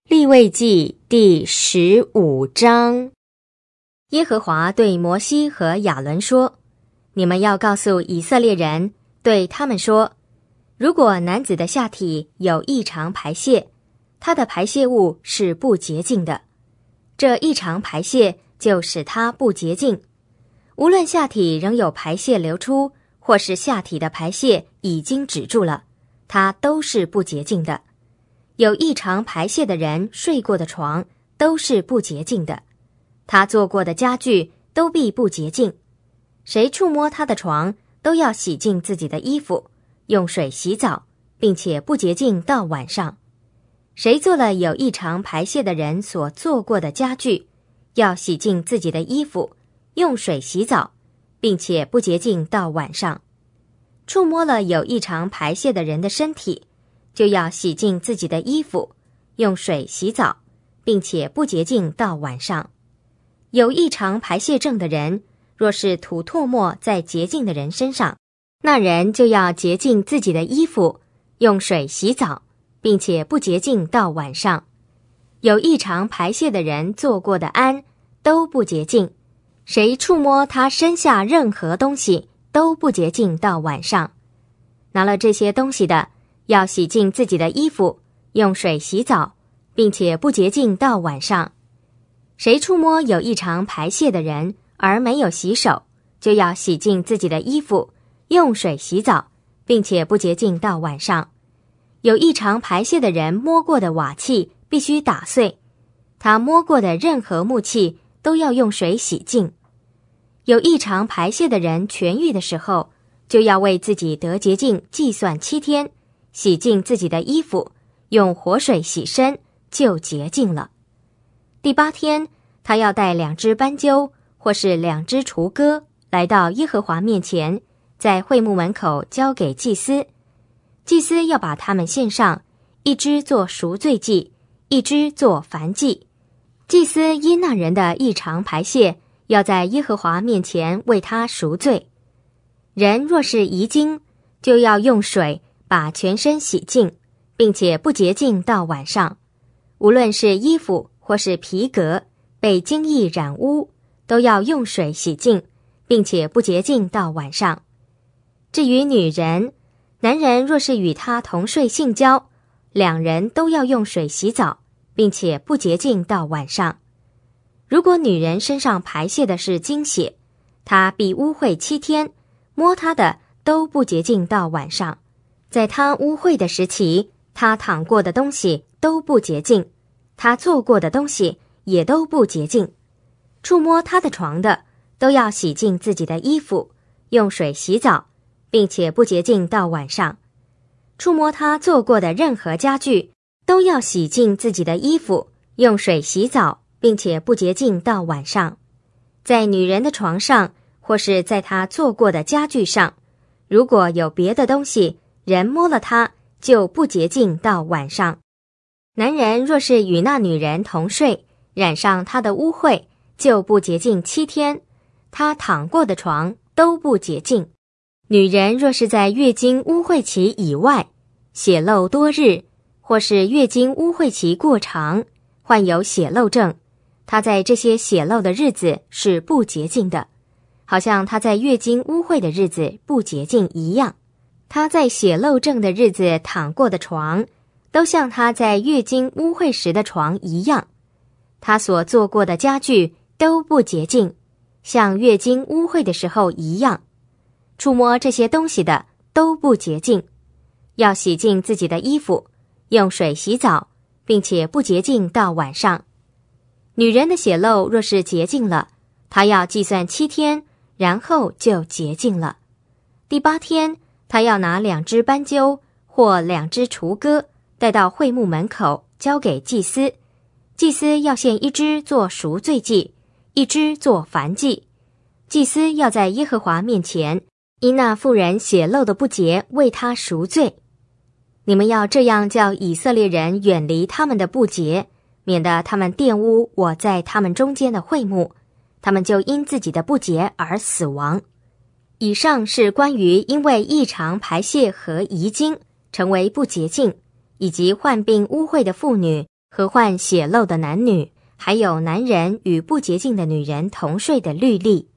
利未记第15章。耶和华对摩西和亚伦说：你们要告诉以色列人，对他们说，如果男子的下体有异常排泄，他的排泄物是不洁净的，这异常排泄就使他不洁净。无论下体仍有排泄流出，或是下体的排泄已经止住了，他都是不洁净的。有异常排泄的人睡过的床都是不洁净的，他坐过的家具都必不洁净。谁触摸他的床，都要洗净自己的衣服，用水洗澡，并且不洁净到晚上。谁做了有异常排泄的人所坐过的家具，要洗净自己的衣服，用水洗澡，并且不洁净到晚上。触摸了有异常排泄的人的身体，就要洗净自己的衣服，用水洗澡，并且不洁净到晚上。有异常排泄症的人，若是吐唾沫在洁净的人身上，那人就要洁净自己的衣服，用水洗澡，并且不洁净到晚上。有异常排泄的人做过的安都不洁净，谁触摸他身下任何东西都不洁净到晚上。拿了这些东西的，要洗净自己的衣服，用水洗澡，并且不洁净到晚上。谁触摸有异常排泄的人而没有洗手，就要洗净自己的衣服，用水洗澡，并且不洁净到晚上。有异常排泄的人摸过的瓦器必须打碎，他摸过的任何木器都要用水洗净。有异常排泄的人痊愈的时候，就要为自己得洁净计算7天，洗净自己的衣服，用活水洗身，就洁净了。第8天，他要带2只斑鸠或是2只雏鸽来到耶和华面前，在会幕门口交给祭司。祭司要把它们献上，1只做赎罪祭，1只做燔祭。祭司因那人的异常排泄，要在耶和华面前为他赎罪。人若是遗精，就要用水把全身洗净，并且不洁净到晚上。无论是衣服或是皮革被精液染污，都要用水洗净，并且不洁净到晚上。至于女人，男人若是与她同睡性交，2人都要用水洗澡，并且不洁净到晚上。如果女人身上排泄的是精血，她必污秽7天，摸她的都不洁净到晚上。在她污秽的时期，她躺过的东西都不洁净，她做过的东西也都不洁净。触摸她的床的，都要洗净自己的衣服，用水洗澡，并且不洁净到晚上。触摸她做过的任何家具，都要洗净自己的衣服，用水洗澡，并且不洁净到晚上。在女人的床上，或是在她做过的家具上，如果有别的东西，人摸了它，就不洁净到晚上。男人若是与那女人同睡，染上她的污秽，就不洁净7天，他躺过的床都不洁净。女人若是在月经污秽期以外，血漏多日，或是月经污秽期过长，患有血漏症，她在这些血漏的日子是不洁净的，好像她在月经污秽的日子不洁净一样。她在血漏症的日子躺过的床，都像她在月经污秽时的床一样。她所做过的家具都不洁净，像月经污秽的时候一样。触摸这些东西的都不洁净，要洗净自己的衣服，用水洗澡，并且不洁净到晚上。女人的血漏若是洁净了，她要计算7天，然后就洁净了。第8天，她要拿2只斑鸠或2只雏鸽带到会幕门口交给祭司。祭司要献1只做赎罪祭，1只做燔祭。祭司要在耶和华面前因那妇人血漏的不洁为她赎罪。你们要这样叫以色列人远离他们的不洁，免得他们玷污我在他们中间的会幕，他们就因自己的不洁而死亡。以上是关于因为异常排泄和遗精成为不洁净，以及患病污秽的妇女何患血漏的男女，还有男人与不洁净的女人同睡的律例。